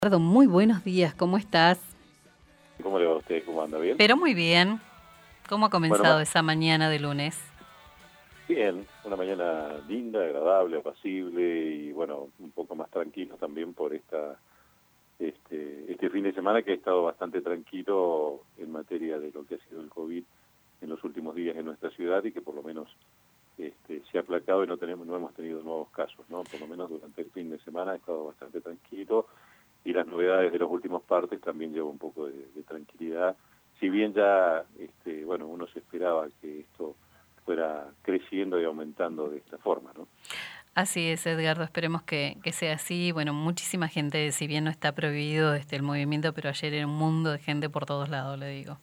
Eduardo, muy buenos días, ¿cómo estás? ¿Cómo le va a usted? ¿Cómo anda? ¿Bien? Pero muy bien. ¿Cómo ha Bueno, comenzado esa mañana de lunes? bien, una mañana linda, agradable, apacible y bueno, un poco más tranquilo también por este fin de semana que ha estado bastante tranquilo en materia de lo que ha sido el COVID en los últimos días en nuestra ciudad y que por lo menos se ha aplacado y no hemos tenido nuevos casos, ¿no? Por lo menos durante el fin de semana ha estado bastante tranquilo y las novedades de los últimos partes también llevan un poco de tranquilidad. Si bien ya, bueno, uno se esperaba que esto fuera creciendo y aumentando de esta forma, ¿no? Así es, Edgardo, esperemos que sea así. Bueno, muchísima gente, si bien no está prohibido el movimiento, pero ayer era un mundo de gente por todos lados, le digo.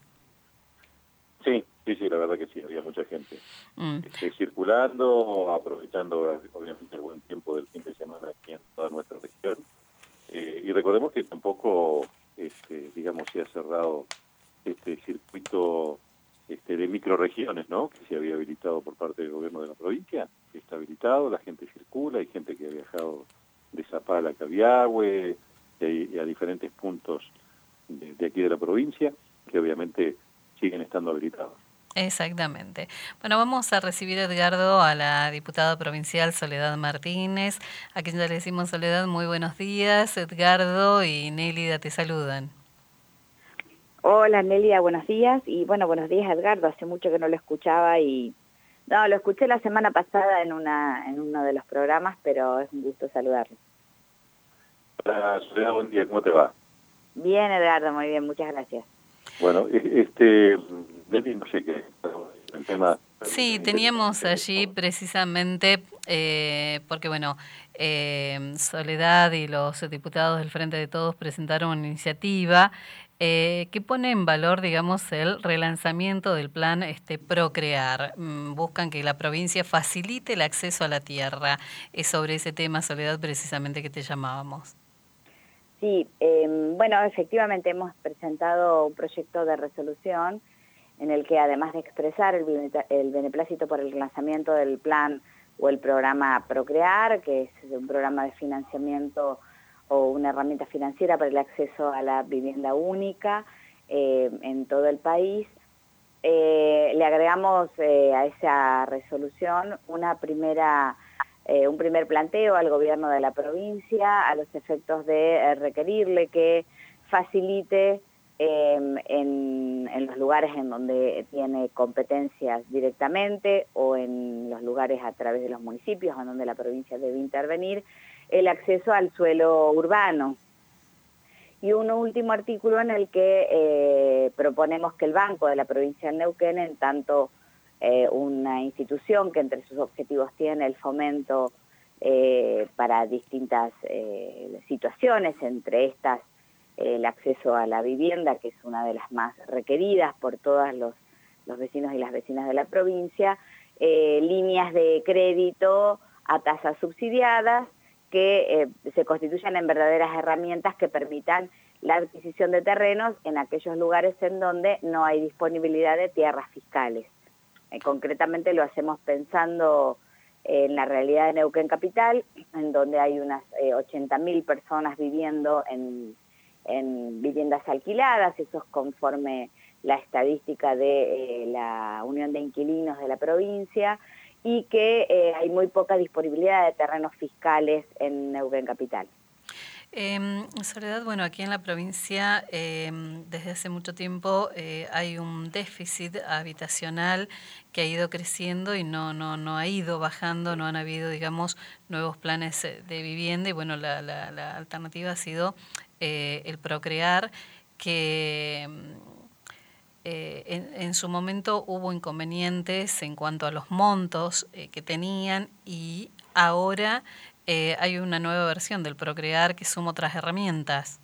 Sí, sí, sí, la verdad que sí, había mucha gente Mm. circulando, aprovechando obviamente el buen tiempo del fin de semana aquí en toda nuestra región. Y recordemos que tampoco, digamos, se ha cerrado este circuito de microrregiones, ¿no? Que se había habilitado por parte del gobierno de la provincia, que está habilitado, la gente circula, hay gente que ha viajado de Zapala a Cabiahue y a diferentes puntos de aquí de la provincia, que obviamente siguen estando habilitados. Exactamente. Bueno, vamos a recibir, Edgardo, a la diputada provincial Soledad Martínez, a quien ya le decimos Soledad, muy buenos días. Edgardo y Nélida te saludan. Hola Nelia, buenos días. Y bueno, buenos días Edgardo, hace mucho que no lo escuchaba y... No, lo escuché la semana pasada en uno de los programas, pero es un gusto saludarlo. Hola, Soledad, buen día, ¿cómo te va? Bien Edgardo, muy bien, muchas gracias. Bueno, Nelly, no sé qué, el tema Sí, teníamos interesante. allí precisamente, porque bueno, Soledad y los diputados del Frente de Todos presentaron una iniciativa que pone en valor, digamos, el relanzamiento del plan Procrear. Buscan que la provincia facilite el acceso a la tierra. Es sobre ese tema, Soledad, precisamente que te llamábamos. Sí, bueno, efectivamente hemos presentado un proyecto de resolución en el que además de expresar el beneplácito por el lanzamiento del plan o el programa Procrear, que es un programa de financiamiento o una herramienta financiera para el acceso a la vivienda única en todo el país, le agregamos a esa resolución un primer planteo al gobierno de la provincia a los efectos de requerirle que facilite en los lugares en donde tiene competencias directamente o en los lugares a través de los municipios en donde la provincia debe intervenir, el acceso al suelo urbano. Y un último artículo en el que proponemos que el Banco de la provincia de Neuquén, en tanto una institución que entre sus objetivos tiene el fomento para distintas situaciones, entre estas el acceso a la vivienda, que es una de las más requeridas por todos los vecinos y las vecinas de la provincia, líneas de crédito a tasas subsidiadas que se constituyan en verdaderas herramientas que permitan la adquisición de terrenos en aquellos lugares en donde no hay disponibilidad de tierras fiscales. Concretamente lo hacemos pensando en la realidad de Neuquén Capital, en donde hay unas 80.000 personas viviendo en viviendas alquiladas, eso es conforme la estadística de la Unión de Inquilinos de la provincia, y que hay muy poca disponibilidad de terrenos fiscales en Neuquén Capital. Soledad, bueno, aquí en la provincia desde hace mucho tiempo hay un déficit habitacional que ha ido creciendo y no ha ido bajando, no han habido, digamos, nuevos planes de vivienda y bueno, la alternativa ha sido el Procrear, que en su momento hubo inconvenientes en cuanto a los montos que tenían y ahora hay una nueva versión del Procrear que suma otras herramientas.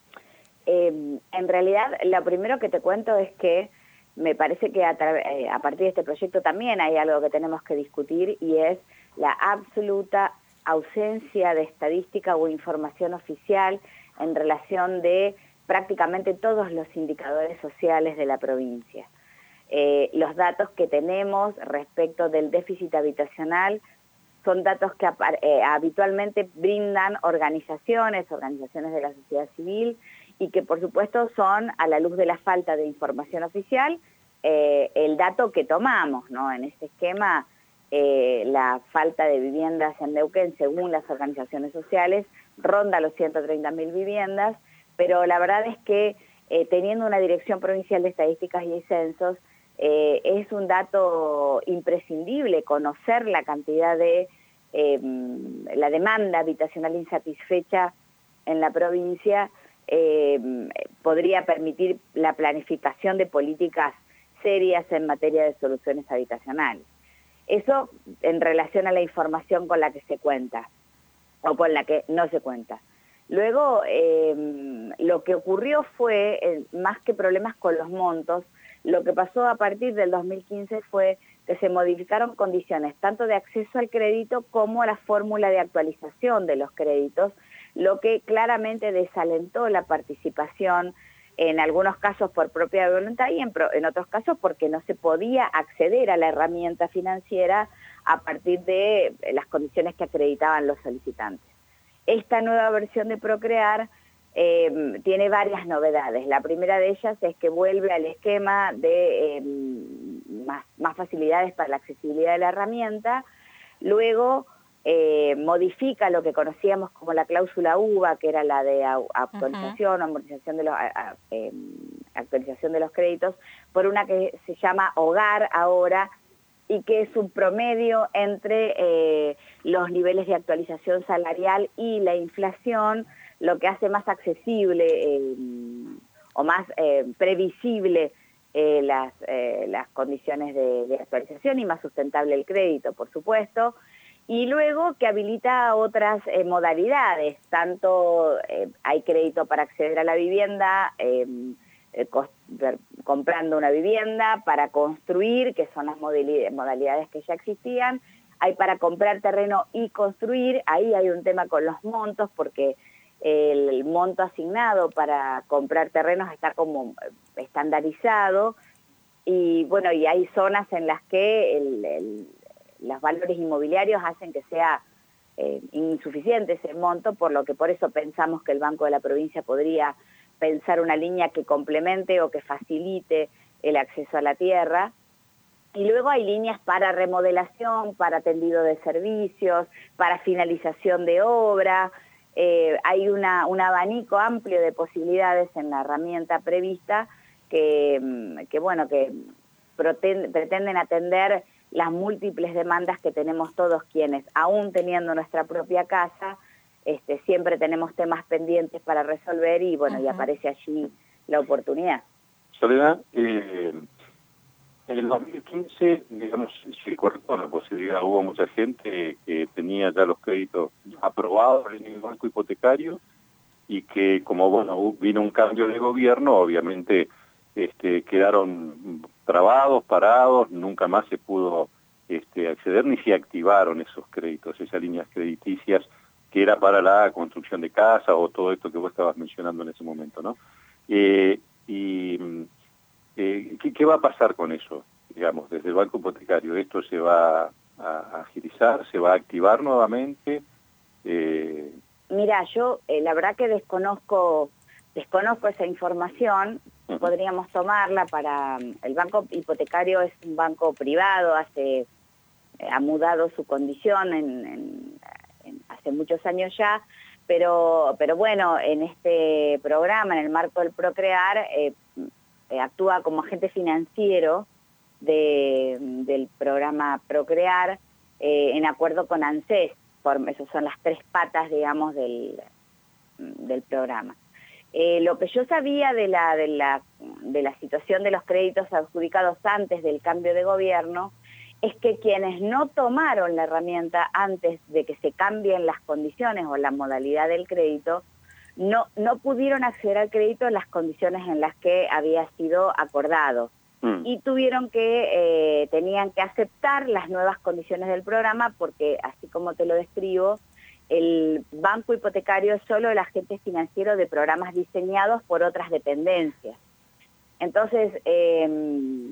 En realidad, lo primero que te cuento es que me parece que a partir de este proyecto también hay algo que tenemos que discutir y es la absoluta ausencia de estadística o información oficial en relación de prácticamente todos los indicadores sociales de la provincia. Los datos que tenemos respecto del déficit habitacional son datos que habitualmente brindan organizaciones de la sociedad civil y que por supuesto son, a la luz de la falta de información oficial, el dato que tomamos, ¿no? En este esquema, la falta de viviendas en Neuquén, según las organizaciones sociales, ronda los 130.000 viviendas, pero la verdad es que teniendo una Dirección Provincial de Estadísticas y Censos, es un dato imprescindible conocer la cantidad de la demanda habitacional insatisfecha en la provincia. Podría permitir la planificación de políticas serias en materia de soluciones habitacionales. Eso en relación a la información con la que se cuenta o con la que no se cuenta. Luego, lo que ocurrió fue, más que problemas con los montos, lo que pasó a partir del 2015 fue que se modificaron condiciones tanto de acceso al crédito como la fórmula de actualización de los créditos, lo que claramente desalentó la participación, en algunos casos por propia voluntad y en otros casos porque no se podía acceder a la herramienta financiera a partir de las condiciones que acreditaban los solicitantes. Esta nueva versión de Procrear tiene varias novedades. La primera de ellas es que vuelve al esquema de más facilidades para la accesibilidad de la herramienta. Luego modifica lo que conocíamos como la cláusula UVA, que era la de actualización o amortización de actualización de los créditos, por una que se llama Hogar ahora, y que es un promedio entre los niveles de actualización salarial y la inflación, lo que hace más accesible o más previsible las condiciones de actualización y más sustentable el crédito, por supuesto. Y luego que habilita otras modalidades, tanto hay crédito para acceder a la vivienda, comprando una vivienda, para construir, que son las modalidades que ya existían, hay para comprar terreno y construir. Ahí hay un tema con los montos, porque el monto asignado para comprar terrenos está como estandarizado, y bueno, y hay zonas en las que los valores inmobiliarios hacen que sea insuficiente ese monto, por lo que por eso pensamos que el Banco de la Provincia podría pensar una línea que complemente o que facilite el acceso a la tierra. Y luego hay líneas para remodelación, para tendido de servicios, para finalización de obra. Hay un abanico amplio de posibilidades en la herramienta prevista que pretenden atender las múltiples demandas que tenemos todos quienes, aún teniendo nuestra propia casa, siempre tenemos temas pendientes para resolver y bueno, y aparece allí la oportunidad. Soledad, en el 2015, digamos, se cortó la posibilidad, hubo mucha gente que tenía ya los créditos aprobados en el banco hipotecario y que como bueno, vino un cambio de gobierno, obviamente quedaron trabados, parados, nunca más se pudo acceder ni se activaron esos créditos, esas líneas crediticias que era para la construcción de casa o todo esto que vos estabas mencionando en ese momento, ¿no? ¿Qué va a pasar con eso? Digamos, desde el banco hipotecario, ¿esto se va a agilizar, se va a activar nuevamente? Mira, yo la verdad que desconozco esa información. Podríamos tomarla para... El banco hipotecario es un banco privado, ha mudado su condición hace muchos años ya, pero bueno, en este programa, en el marco del Procrear, actúa como agente financiero del programa Procrear, en acuerdo con ANSES. Esas son las tres patas, digamos, del programa. Lo que yo sabía de la situación de los créditos adjudicados antes del cambio de gobierno es que quienes no tomaron la herramienta antes de que se cambien las condiciones o la modalidad del crédito, no pudieron acceder al crédito en las condiciones en las que había sido acordado. Y tenían que aceptar las nuevas condiciones del programa porque, así como te lo describo, el banco hipotecario es solo el agente financiero de programas diseñados por otras dependencias. Entonces,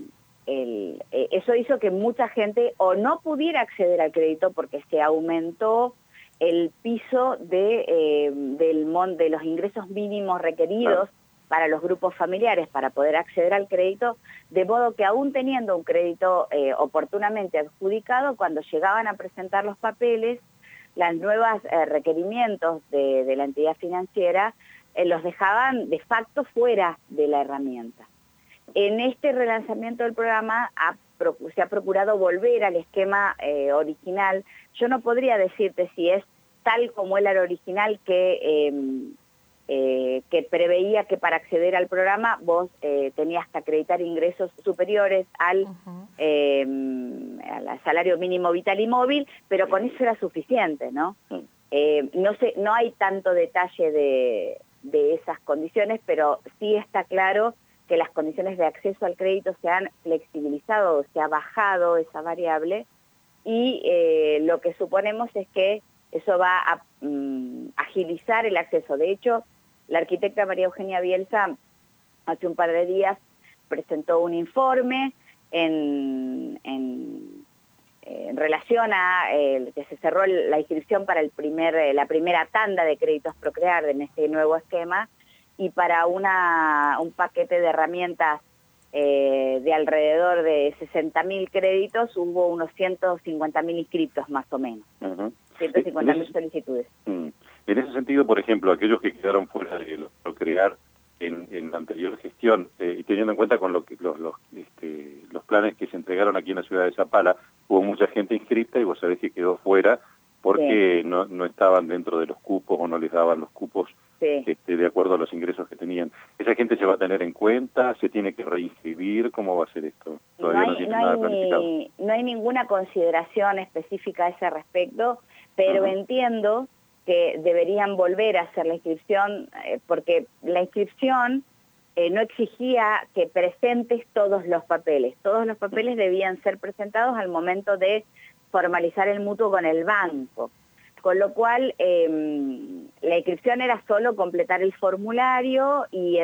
eso hizo que mucha gente o no pudiera acceder al crédito porque se aumentó el piso de los ingresos mínimos requeridos para los grupos familiares para poder acceder al crédito, de modo que aún teniendo un crédito oportunamente adjudicado, cuando llegaban a presentar los papeles, los nuevos requerimientos de la entidad financiera los dejaban de facto fuera de la herramienta. En este relanzamiento del programa se ha procurado volver al esquema original. Yo no podría decirte si es tal como era el original que preveía que para acceder al programa vos tenías que acreditar ingresos superiores al salario mínimo vital y móvil, pero con eso era suficiente, ¿no? No hay tanto detalle de esas condiciones, pero sí está claro que las condiciones de acceso al crédito se han flexibilizado, se ha bajado esa variable, y lo que suponemos es que eso va a agilizar el acceso. De hecho, la arquitecta María Eugenia Bielsa hace un par de días presentó un informe en relación a que se cerró la inscripción para la primera tanda de créditos Procrear en este nuevo esquema, y para un paquete de herramientas de alrededor de 60.000 créditos hubo unos 150.000 inscriptos más o menos, 150.000 solicitudes. En ese sentido, por ejemplo, aquellos que quedaron fuera de los Procrear en la anterior gestión, y teniendo en cuenta con los planes que se entregaron aquí en la ciudad de Zapala, hubo mucha gente inscrita y vos sabés que quedó fuera porque no estaban dentro de los cupos o no les daban los cupos de acuerdo a los ingresos que tenían. ¿Esa gente se va a tener en cuenta? ¿Se tiene que reinscribir? ¿Cómo va a ser esto? Todavía no tiene nada planificado. No hay ninguna consideración específica a ese respecto, pero entiendo que deberían volver a hacer la inscripción, porque la inscripción no exigía que presentes todos los papeles. Todos los papeles debían ser presentados al momento de formalizar el mutuo con el banco. Con lo cual, la inscripción era solo completar el formulario, y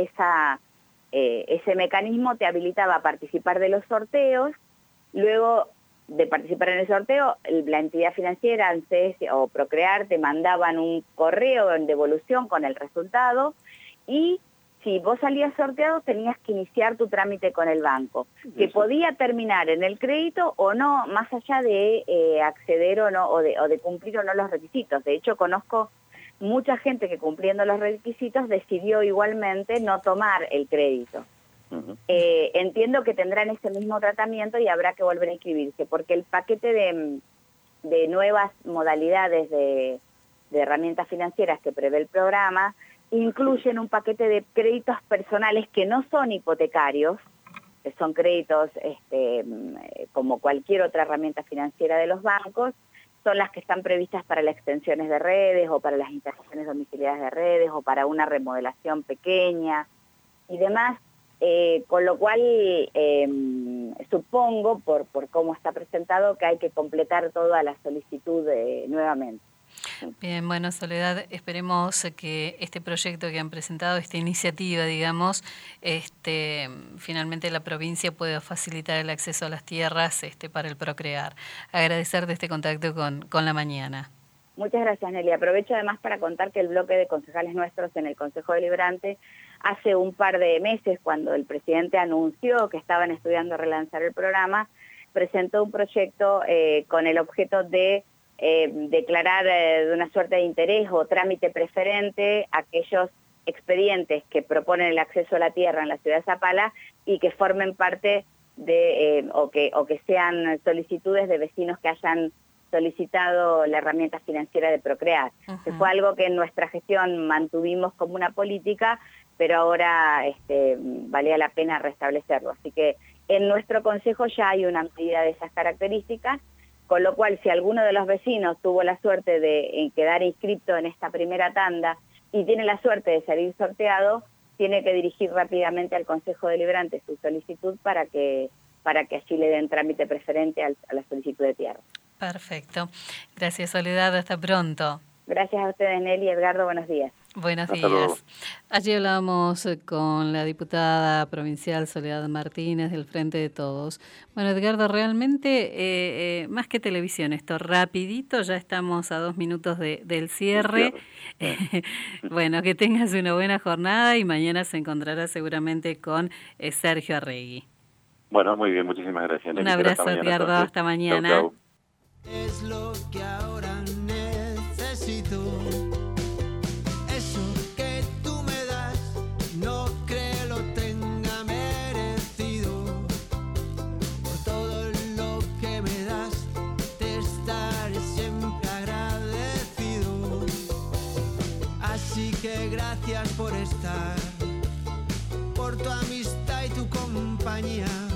ese mecanismo te habilitaba a participar de los sorteos. Luego de participar en el sorteo, la entidad financiera, ANSES o Procrear, te mandaban un correo en devolución con el resultado, y si vos salías sorteado tenías que iniciar tu trámite con el banco, que podía terminar en el crédito o no, más allá de acceder o no, o de cumplir o no los requisitos. De hecho, conozco mucha gente que, cumpliendo los requisitos, decidió igualmente no tomar el crédito. Entiendo que tendrán ese mismo tratamiento y habrá que volver a inscribirse, porque el paquete de nuevas modalidades de herramientas financieras que prevé el programa incluyen un paquete de créditos personales que no son hipotecarios, que son créditos como cualquier otra herramienta financiera de los bancos. Son las que están previstas para las extensiones de redes o para las instalaciones domiciliares de redes o para una remodelación pequeña y demás, con lo cual supongo, por cómo está presentado, que hay que completar toda la solicitud nuevamente. Bien, bueno, Soledad, esperemos que este proyecto que han presentado, esta iniciativa, digamos, finalmente la provincia pueda facilitar el acceso a las tierras para el Procrear. Agradecerte este contacto con La Mañana. Muchas gracias, Nelly. Aprovecho además para contar que el bloque de concejales nuestros en el Consejo Deliberante, hace un par de meses, cuando el presidente anunció que estaban estudiando relanzar el programa, presentó un proyecto con el objeto de declarar de una suerte de interés o trámite preferente aquellos expedientes que proponen el acceso a la tierra en la ciudad de Zapala y que formen parte de o que sean solicitudes de vecinos que hayan solicitado la herramienta financiera de Procrear. Que fue algo que en nuestra gestión mantuvimos como una política, pero ahora valía la pena restablecerlo. Así que en nuestro consejo ya hay una medida de esas características, con lo cual si alguno de los vecinos tuvo la suerte de quedar inscrito en esta primera tanda y tiene la suerte de salir sorteado, tiene que dirigir rápidamente al Consejo Deliberante su solicitud para que allí le den trámite preferente a la solicitud de tierra. Perfecto. Gracias, Soledad. Hasta pronto. Gracias a ustedes, Nelly y Edgardo. Buenos días. Buenos Hasta luego. días. Allí hablábamos con la diputada provincial Soledad Martínez del Frente de Todos. Bueno, Edgardo, realmente más que televisión, esto rapidito, ya estamos a 2 minutos del cierre. Bueno, que tengas una buena jornada y mañana se encontrará seguramente con Sergio Arregui. Bueno, muy bien, muchísimas gracias. Un abrazo, Edgardo, hasta mañana. Chau, chau. Es lo que ahora necesito. Eso que tú me das, no creo lo tenga merecido. Por todo lo que me das, te estaré siempre agradecido. Así que gracias por estar, por tu amistad y tu compañía.